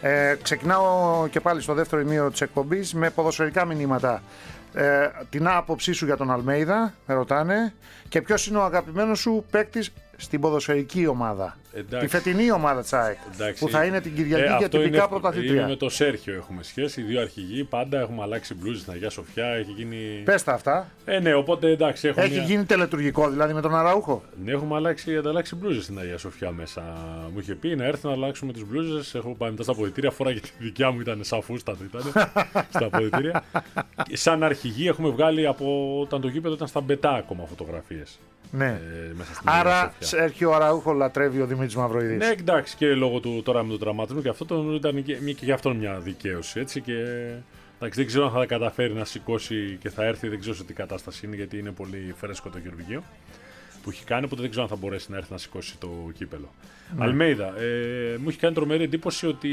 Ξεκινάω και πάλι στο δεύτερο ημίωρο της εκπομπής με ποδοσφαιρικά μηνύματα. Την άποψή σου για τον Αλμέιδα, με ρωτάνε, και ποιος είναι ο αγαπημένος σου παίκτης στην ποδοσφαιρική ομάδα. Εντάξει. Τη φετινή ομάδα της ΑΕΚ, που θα είναι την Κυριακή και τυπικά πρωταθλήτρια. Είναι με το Σέρχιο έχουμε σχέση, οι δύο αρχηγοί. Πάντα έχουμε αλλάξει μπλούζες στην Αγία Σοφιά. Έχει γίνει... Πες τα αυτά. Ναι, οπότε εντάξει. Έχει γίνει τελετουργικό δηλαδή με τον Αραούχο. Ναι, έχουμε ανταλλάξει μπλούζες στην Αγία Σοφιά μέσα. Μου είχε πει να έρθει να αλλάξουμε τις μπλούζες. Έχω πάει μετά στα αποδυτήρια. Φορά και τη δικιά μου ήταν σαν φούστατο. Στα αποδυτήρια. Σαν αρχηγοί έχουμε βγάλει από όταν το γήπεδο ήταν στα μπετά ακόμα φωτογραφίες. Ναι. Άρα Σέρχιο Αραούχο λατρεύει ο Δημήτρης Μαυροϊδής. Ναι, εντάξει, και λόγω του τώρα με τον τραυματισμό και αυτό ήταν και για αυτόν μια δικαίωση. Έτσι, και εντάξει, δεν ξέρω αν θα καταφέρει να σηκώσει και θα έρθει, δεν ξέρω σε τι κατάσταση είναι, γιατί είναι πολύ φρέσκο το χειρουργείο που έχει κάνει, οπότε δεν ξέρω αν θα μπορέσει να έρθει να σηκώσει το κύπελο. Ναι. Αλμέιδα, μου έχει κάνει τρομερή εντύπωση ότι.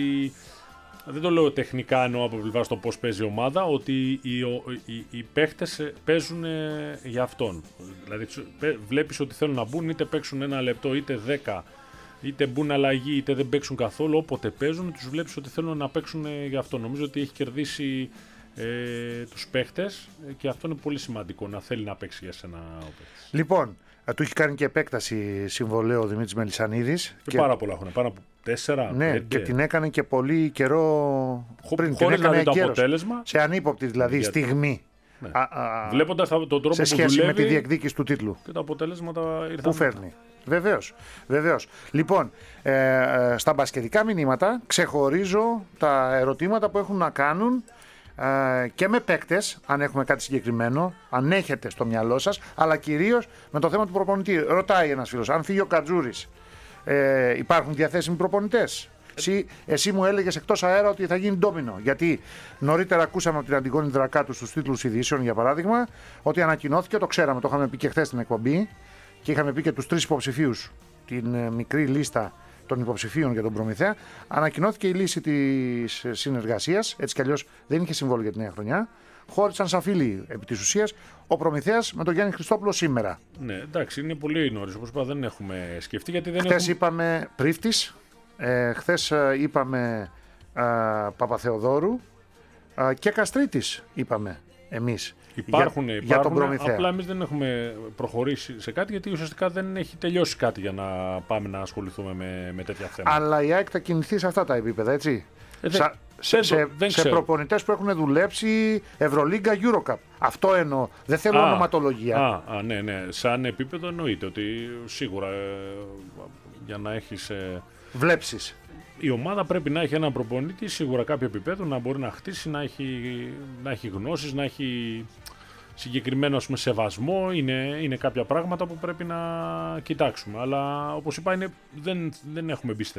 Δεν το λέω τεχνικά, εννοώ από πλευρά στο πώς παίζει η ομάδα, ότι οι παίχτες παίζουν για αυτόν. Δηλαδή βλέπεις ότι θέλουν να μπουν, είτε παίξουν 1 λεπτό, είτε 10, είτε μπουν αλλαγή, είτε δεν παίξουν καθόλου. Όποτε παίζουν, τους βλέπεις ότι θέλουν να παίξουν για αυτόν. Νομίζω ότι έχει κερδίσει τους παίχτες και αυτό είναι πολύ σημαντικό, να θέλει να παίξει για σένα ο παίχτης. Λοιπόν, του έχει κάνει και επέκταση συμβολέου ο Δημήτρης Μελισσανίδης. Και πάρα πολλά χρόνια, πάνω από 4. Ναι, 5. Και την έκανε και πολύ καιρό πριν. Χωρίς να δει το αποτέλεσμα. Σε ανύποπτη δηλαδή στιγμή. Ναι. Βλέποντας τον τρόπο σε σχέση που δουλεύει, με τη διεκδίκηση του τίτλου. Και τα αποτελέσματα ήρθαν. Που φέρνει. Βεβαίως. Λοιπόν, στα μπασκετικά μηνύματα ξεχωρίζω τα ερωτήματα που έχουν να κάνουν και με παίκτες, αν έχουμε κάτι συγκεκριμένο, αν έχετε στο μυαλό σας, αλλά κυρίως με το θέμα του προπονητή. Ρωτάει ένας φίλος, αν φύγει ο Κατζούρης, υπάρχουν διαθέσιμοι προπονητές? Εσύ μου έλεγες εκτός αέρα ότι θα γίνει ντόμινο. Γιατί νωρίτερα ακούσαμε από την Αντιγόνη Δρακάτου στους τίτλους ειδήσεων, για παράδειγμα, ότι ανακοινώθηκε, το ξέραμε, το είχαμε πει και χθες στην εκπομπή, και είχαμε πει και τους 3 υποψηφίους, την μικρή λίστα των υποψηφίων για τον Προμηθέα. Ανακοινώθηκε η λύση της συνεργασίας, έτσι κι αλλιώς δεν είχε συμβόλαιο για τη νέα χρονιά. Χώρισαν σαν φίλοι επί της ουσίας ο Προμηθέας με τον Γιάννη Χριστόπουλο σήμερα. Ναι, εντάξει, είναι πολύ νωρίς. Όπως είπα, δεν έχουμε σκεφτεί, γιατί δεν χθες είπαμε Πρίφτης, χθες είπαμε Παπαθεοδόρου και Καστρίτης είπαμε εμείς. Υπάρχουν, για τον Προμηθέα. Απλά εμείς δεν έχουμε προχωρήσει σε κάτι, γιατί ουσιαστικά δεν έχει τελειώσει κάτι για να πάμε να ασχοληθούμε με τέτοια θέματα. Αλλά η ΑΕΚ θα κινηθεί σε αυτά τα επίπεδα, έτσι. Σε προπονητές που έχουν δουλέψει Ευρωλίγκα, Eurocup. Αυτό εννοώ. Δεν θέλω ονοματολογία. Ναι. Σαν επίπεδο εννοείται ότι σίγουρα για να έχεις. Βλέψεις. Η ομάδα πρέπει να έχει έναν προπονητή σίγουρα κάποιο επίπεδο, να μπορεί να χτίσει, να έχει γνώσεις, να έχει συγκεκριμένο σεβασμό. Είναι κάποια πράγματα που πρέπει να κοιτάξουμε. Αλλά όπως είπα, δεν έχουμε μπει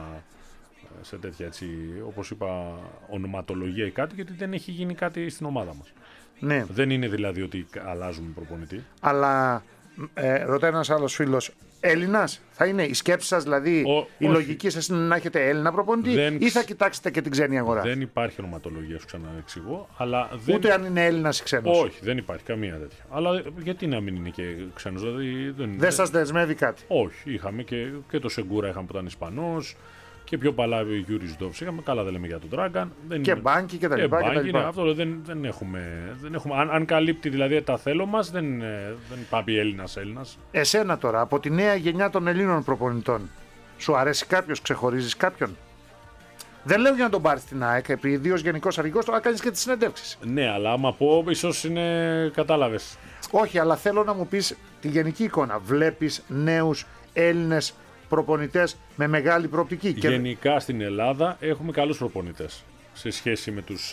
σε τέτοια έτσι, όπως είπα, ονοματολογία ή κάτι, γιατί δεν έχει γίνει κάτι στην ομάδα μας. Ναι. Δεν είναι δηλαδή ότι αλλάζουμε προπονητή. Αλλά ρωτάει ένας άλλος φίλος, Έλληνας θα είναι η σκέψη σας, δηλαδή η λογική σας είναι να έχετε Έλληνα προπονητή, ή θα κοιτάξετε και την ξένη αγορά? Δεν υπάρχει ονοματολογία, σου ξαναεξηγώ. Αλλά ούτε αν είναι Έλληνας ή ξένος. Όχι, δεν υπάρχει καμία τέτοια. Αλλά γιατί να μην είναι και ξένος? Δηλαδή, δεν σας δεσμεύει κάτι? Όχι, είχαμε και το Σεγκούρα είχαμε που ήταν Ισπανός. Και πιο παλάβει ο Γιούρις Ντόβς. Είχαμε, καλά δεν λέμε για τον Dragan. Και Μπάνκι και τα λοιπά. Αυτό δεν έχουμε. Αν καλύπτει δηλαδή τα θέλω μας, δεν πάει Έλληνας. Εσένα τώρα, από τη νέα γενιά των Ελλήνων προπονητών, σου αρέσει κάποιος, ξεχωρίζεις κάποιον? Δεν λέω για να τον πάρεις στην ΑΕΚ, επειδή ως γενικός αρχηγός τώρα κάνεις και τις συνεντεύξεις. Ναι, αλλά άμα πω, ίσως είναι. Κατάλαβες. Όχι, αλλά θέλω να μου πεις τη γενική εικόνα. Βλέπεις νέους Έλληνες προπονητές με μεγάλη προοπτική? Γενικά στην Ελλάδα έχουμε καλούς προπονητές σε σχέση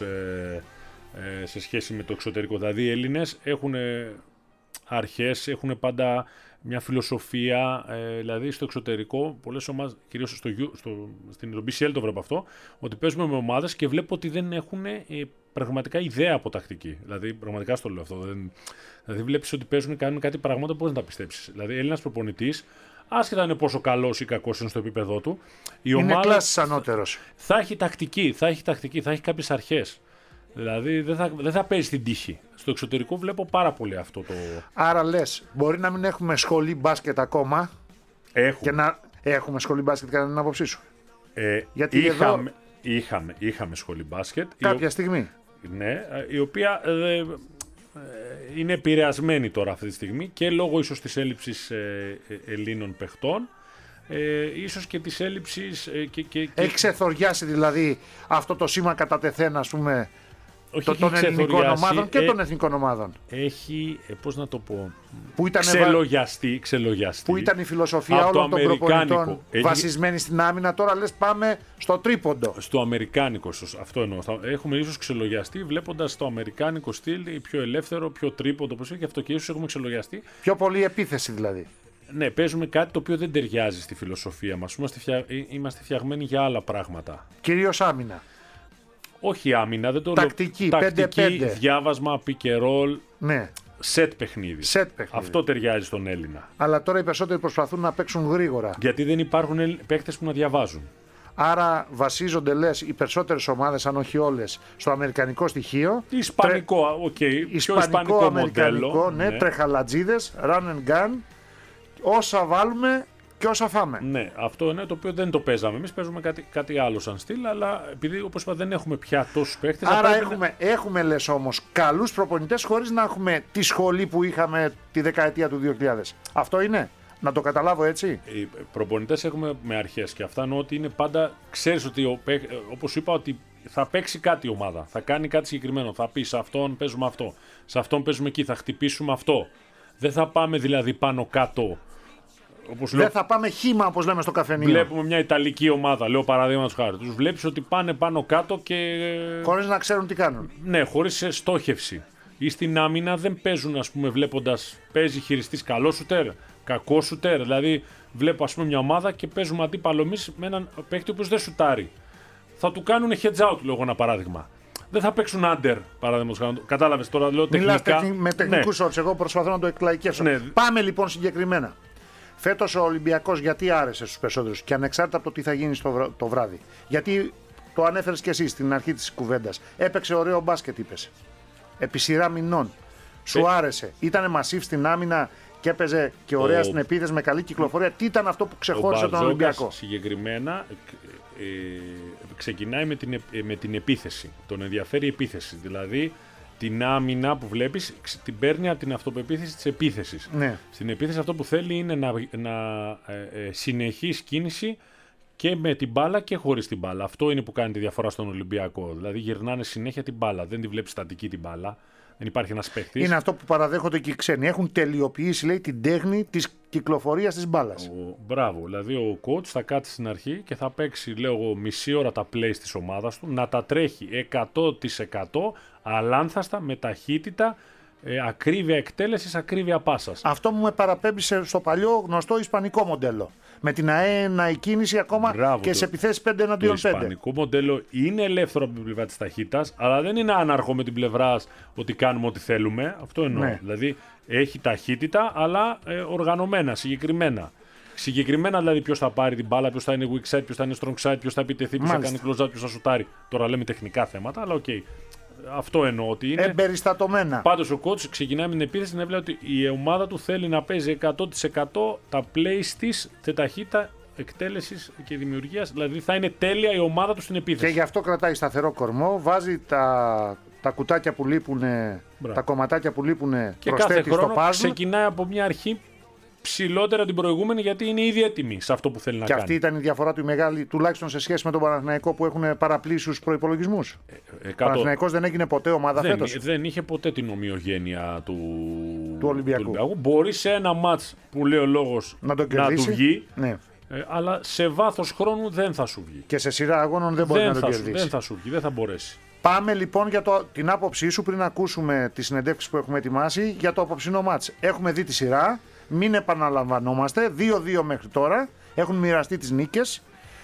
με το εξωτερικό. Δηλαδή οι Έλληνες έχουν αρχές, έχουν πάντα μια φιλοσοφία, δηλαδή στο εξωτερικό πολλές ομάδες, κυρίως στην BCL το βλέπω αυτό, ότι παίζουμε με ομάδες και βλέπω ότι δεν έχουν πραγματικά ιδέα από τακτική. Δηλαδή πραγματικά στο λέω αυτό. Δηλαδή βλέπεις ότι κάνουν κάτι πράγματα που πώς να τα πιστέψεις. Δηλαδή Έλληνας προπονητής, άσχετα είναι πόσο καλός ή κακός είναι στο επίπεδό του, η ομάδα κλάσης ανώτερος. Θα έχει τακτική, θα έχει κάποιες αρχές. Δηλαδή δεν θα παίζει την τύχη. Στο εξωτερικό βλέπω πάρα πολύ αυτό το. Άρα λες, μπορεί να μην έχουμε σχολή μπάσκετ ακόμα. Έχουμε. Και να έχουμε σχολή μπάσκετ, κατά την άποψή σου? Γιατί Είχαμε σχολή μπάσκετ. Κάποια στιγμή. Ναι, η οποία είναι επηρεασμένη τώρα αυτή τη στιγμή και λόγω ίσως της έλλειψης Ελλήνων παιχτών, ίσως και της έλλειψης... Έχει ξεθοριάσει δηλαδή αυτό το σήμα κατά τεθέν, ας πούμε, όχι, των ελληνικών ομάδων και των εθνικών ομάδων. Έχει, πώς να το πω, που ήταν ξελογιαστεί. Που ήταν η φιλοσοφία όλων των προπονητών βασισμένη στην άμυνα, τώρα λες πάμε στο τρίποντο. Στο αμερικάνικο, αυτό εννοώ. Έχουμε ίσως ξελογιαστεί βλέποντας το αμερικάνικο στυλ, πιο ελεύθερο, πιο τρίποντο, όπως και αυτό, και ίσως έχουμε ξελογιαστεί. Πιο πολύ επίθεση δηλαδή. Ναι, παίζουμε κάτι το οποίο δεν ταιριάζει στη φιλοσοφία μας. Είμαστε φτιαγμένοι για άλλα πράγματα. Κυρίως άμυνα. Όχι άμυνα, δεν το τακτική, λέω. Τακτική, διάβασμα, pick and roll, ναι. Σετ παιχνίδι. Αυτό ταιριάζει στον Έλληνα. Αλλά τώρα οι περισσότεροι προσπαθούν να παίξουν γρήγορα. Γιατί δεν υπάρχουν παίκτες που να διαβάζουν. Άρα βασίζονται, λες, οι περισσότερες ομάδες, αν όχι όλες, στο αμερικανικό στοιχείο. Ισπανικό, ισπανικό μοντέλο. Ναι, τρεχαλατζίδες, run and gun, όσα βάλουμε και όσα φάμε. Ναι, αυτό είναι το οποίο δεν το παίζαμε. Εμείς παίζουμε κάτι άλλο σαν στυλ, αλλά επειδή, όπως είπα, δεν έχουμε πια τόσους παίχτες. Άρα έχουμε λες όμως καλούς προπονητές χωρίς να έχουμε τη σχολή που είχαμε τη δεκαετία του 2000. Αυτό είναι. Να το καταλάβω έτσι. Οι προπονητές έχουμε με αρχές και αυτά εννοώ ότι είναι πάντα. Ξέρεις ότι, όπως είπα, ότι θα παίξει κάτι η ομάδα. Θα κάνει κάτι συγκεκριμένο. Θα πει σε αυτόν παίζουμε αυτό. Σε αυτόν παίζουμε εκεί. Θα χτυπήσουμε αυτό. Δεν θα πάμε δηλαδή πάνω κάτω. Δεν θα πάμε χύμα, όπως λέμε στο καφενείο. Βλέπουμε μια Ιταλική ομάδα, λέω παραδείγματος χάρη. Τους βλέπεις ότι πάνε πάνω κάτω και. Χωρίς να ξέρουν τι κάνουν. Ναι, χωρίς στόχευση. Ή στην άμυνα δεν παίζουν, ας πούμε, βλέποντας. Παίζει χειριστής καλό σουτέρ, κακό σουτέρ. Δηλαδή, βλέπω, ας πούμε, μια ομάδα και παίζουμε αντίπαλο εμείς με έναν παίκτη ο οποίος δεν σουτάρει. Θα του κάνουν hedge out, λέω ένα παράδειγμα. Δεν θα παίξουν under, παραδείγματος χάρη. Κατάλαβες τώρα, λέω τεχνικά. Μιλάς με τεχνικούς όρους. Εγώ προσπαθώ να το εκλαϊκεύσω. Ναι. Πάμε λοιπόν συγκεκριμένα. Φέτος ο Ολυμπιακός γιατί άρεσε στους περισσότερους και ανεξάρτητα από το τι θα γίνει το βράδυ. Γιατί το ανέφερες και εσύ στην αρχή της κουβέντας. Έπαιξε ωραίο μπάσκετ, είπες. Επί σειρά μηνών. Σου άρεσε. Ήτανε μασίβ στην άμυνα και έπαιζε και ωραία στην επίθεση με καλή κυκλοφορία. Τι ήταν αυτό που ξεχώρισε τον Ολυμπιακό? Συγκεκριμένα ξεκινάει με την επίθεση. Τον ενδιαφέρει η επίθεση. Δηλαδή την άμυνα που βλέπεις την παίρνει από την αυτοπεποίθηση της επίθεσης. Ναι. Στην επίθεση αυτό που θέλει είναι να συνεχής κίνηση και με την μπάλα και χωρίς την μπάλα. Αυτό είναι που κάνει τη διαφορά στον Ολυμπιακό. Δηλαδή γυρνάνε συνέχεια την μπάλα. Δεν τη βλέπεις στατική την μπάλα. Δεν υπάρχει ένας παίχτης. Είναι αυτό που παραδέχονται και οι ξένοι. Έχουν τελειοποιήσει, λέει, την τέχνη της κυκλοφορίας της μπάλας. Μπράβο. Δηλαδή ο coach θα κάτσει στην αρχή και θα παίξει, λέω εγώ, μισή ώρα τα plays της ομάδας του, να τα τρέχει 100% αλάνθαστα, με ταχύτητα, ακρίβεια εκτέλεσης, ακρίβεια πάσας. Αυτό μου με παραπέμπει στο παλιό γνωστό ισπανικό μοντέλο. Με την αέναη κίνηση ακόμα και σε επιθέσεις 5 εναντίον 5. Το ισπανικό μοντέλο είναι ελεύθερο από την πλευρά της ταχύτητας, αλλά δεν είναι άναρχο με την πλευρά ότι κάνουμε ό,τι θέλουμε. Αυτό εννοώ. Ναι. Δηλαδή έχει ταχύτητα, αλλά οργανωμένα, συγκεκριμένα. Συγκεκριμένα δηλαδή ποιος θα πάρει την μπάλα, ποιος θα είναι weak side, ποιος θα είναι strong side, ποιος θα επιτεθεί, ποιος θα κάνει close out, ποιος θα σουτάρει. Τώρα λέμε τεχνικά θέματα, αλλά οκ. Αυτό εννοώ ότι είναι. Εμπεριστατωμένα. Πάντως ο coach ξεκινάει με την επίθεση να βλέπει ότι η ομάδα του θέλει να παίζει 100% τα plays της σε ταχύτητα εκτέλεσης και δημιουργίας. Δηλαδή θα είναι τέλεια η ομάδα του στην επίθεση. Και γι' αυτό κρατάει σταθερό κορμό, βάζει τα κουτάκια που λείπουν, τα κομματάκια που λείπουν, και κάθε χρόνο ξεκινάει από μια αρχή ψηλότερα την προηγούμενη, γιατί είναι ήδη έτοιμη σε αυτό που θέλει να κάνει. Και αυτή ήταν η διαφορά του μεγάλη, τουλάχιστον σε σχέση με τον Παναθηναϊκό που έχουν παραπλήσιους προϋπολογισμούς. Ο Παναθηναϊκός δεν έγινε ποτέ ομάδα φέτος. Δεν είχε ποτέ την ομοιογένεια του Ολυμπιακού. Μπορεί σε ένα μάτς που λέει ο λόγος να του βγει, ναι. Αλλά σε βάθος χρόνου δεν θα σου βγει. Και σε σειρά αγώνων δεν μπορεί να το κερδίσει. Δεν θα σου βγει, δεν θα μπορέσει. Πάμε λοιπόν για την άποψή σου πριν ακούσουμε τις συνεντεύξεις που έχουμε ετοιμάσει για το απόψινό μάτς. Έχουμε δει τη σειρά. Μην επαναλαμβανόμαστε, 2-2 μέχρι τώρα, έχουν μοιραστεί τις νίκες,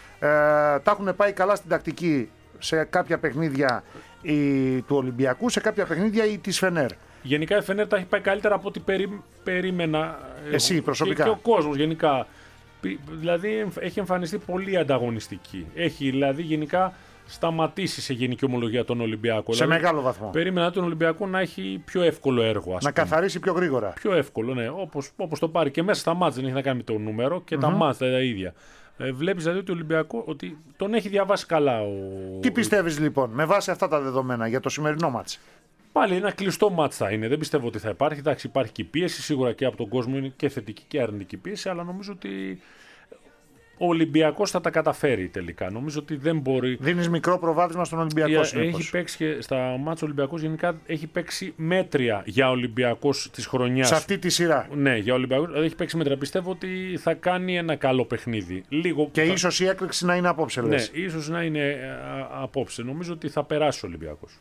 τα έχουν πάει καλά στην τακτική σε κάποια παιχνίδια του Ολυμπιακού, σε κάποια παιχνίδια ή της Φενέρ. Γενικά η Φενέρ τα έχει πάει καλύτερα από ό,τι περίμενα. Εσύ προσωπικά. Και ο κόσμος γενικά. Δηλαδή έχει εμφανιστεί πολύ ανταγωνιστική. Έχει δηλαδή γενικά σταματήσει σε γενική ομολογία τον Ολυμπιακό. Σε δηλαδή, μεγάλο βαθμό. Περίμενα τον Ολυμπιακό να έχει πιο εύκολο έργο. Να καθαρίσει πιο γρήγορα. Πιο εύκολο, ναι. Όπως το πάρει και μέσα στα μάτς δεν έχει να κάνει με το νούμερο και τα μάτς τα ίδια. Βλέπεις δηλαδή ότι ο Ολυμπιακός ότι τον έχει διαβάσει καλά Τι πιστεύεις λοιπόν με βάση αυτά τα δεδομένα για το σημερινό μάτς? Πάλι ένα κλειστό μάτς θα είναι. Δεν πιστεύω ότι θα υπάρχει. Εντάξει, υπάρχει και πίεση σίγουρα και από τον κόσμο, είναι και θετική και αρνητική πίεση, αλλά νομίζω ότι ο Ολυμπιακός θα τα καταφέρει τελικά. Νομίζω ότι δεν μπορεί. Δίνεις μικρό προβάδισμα στον Ολυμπιακό. Έχει παίξει και στα μάτς Ολυμπιακός γενικά έχει παίξει μέτρια για Ολυμπιακός της χρονιάς. Σε αυτή τη σειρά. Ναι, για Ολυμπιακός δηλαδή έχει παίξει μέτρια. Πιστεύω ότι θα κάνει ένα καλό παιχνίδι. Λίγο και ίσως η έκρηξη να είναι απόψε, λες. Ναι, ίσως να είναι απόψε. Νομίζω ότι θα περάσει ο Ολυμπιακός.